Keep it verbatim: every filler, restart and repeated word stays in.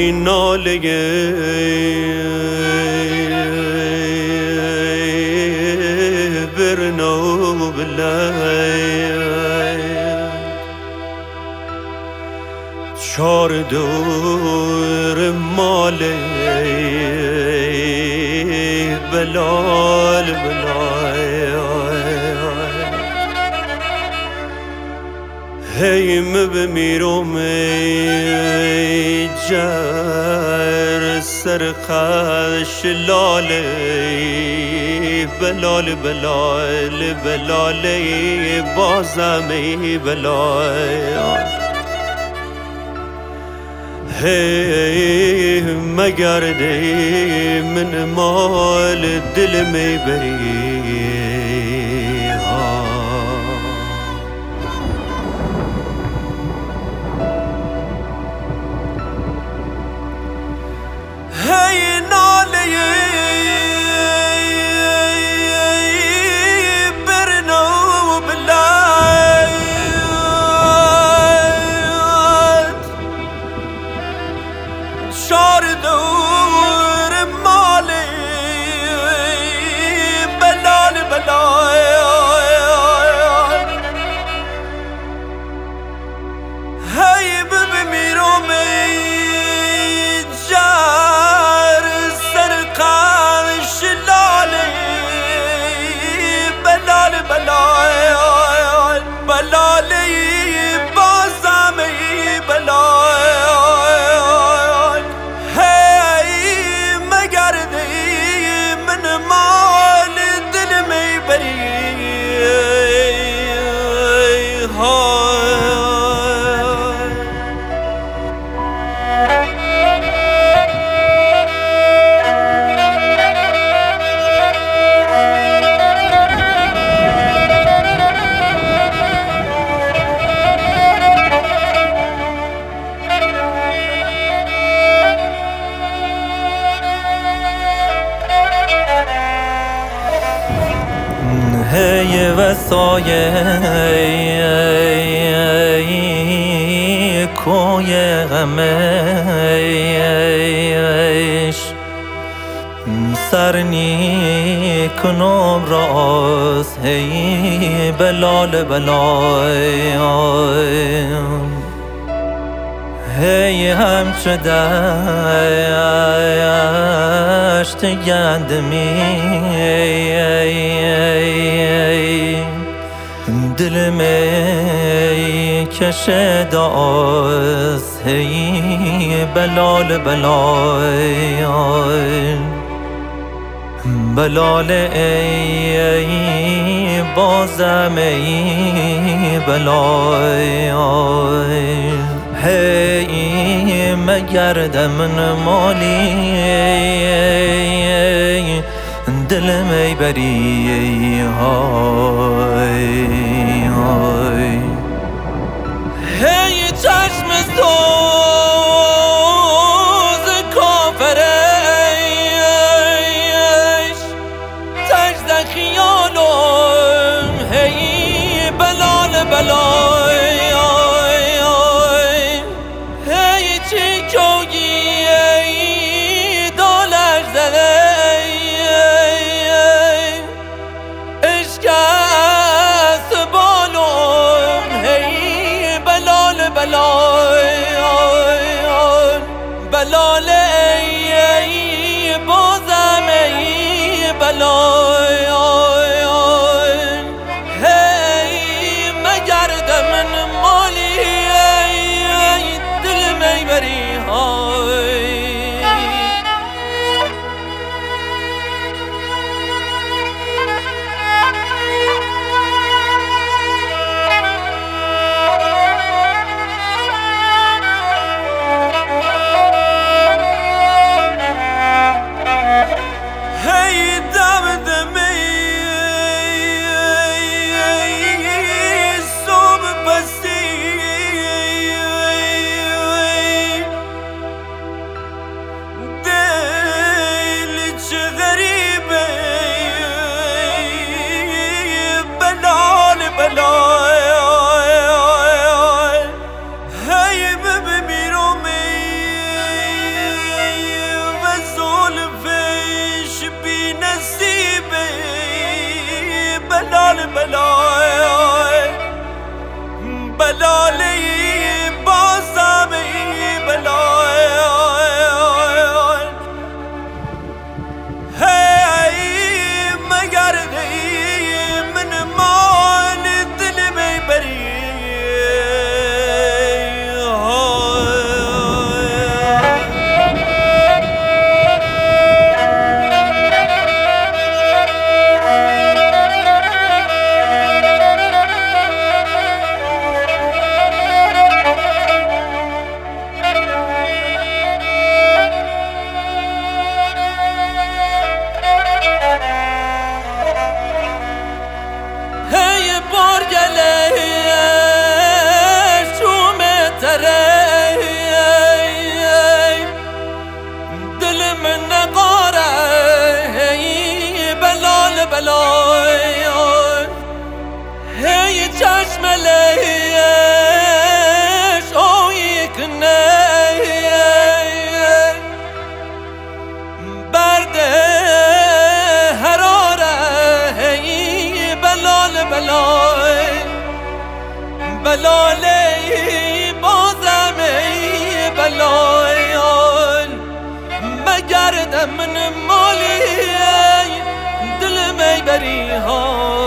هی ناله برنو بلند چار دور مال بلال بلال هی مبمیرم ای جر سرخش لاله بلال بلال بلال بازم ای بلال هی مگرده من مال دل می بری هی ناله برنو بلند چار دور مالی بلال بلال هی بمیرم ای جر سرقش لاله بلال بلال بلالی بازم ای بلال هی مگرده من مال دل می بری هی وسایه کوی غمش سرنی کنم راست هی بلال بلال هی همچه دشت گندمی دل می کشه داست هی بلال بلال بلال ای بازم ای بلال هی مگرد من مالی دل می بری های های هی چشم سوز کافرش تجد خیالم هی بلال بلال هی چی کوگی دالش زده بلال بلای بلالی بازم بلای هی مگر دی من مال دل می بری بلای هی چشم لیش آیی کنه برده حراره هی بلال بلای بلالی بازم ای بلایان بگرده من مالی دل می بری ها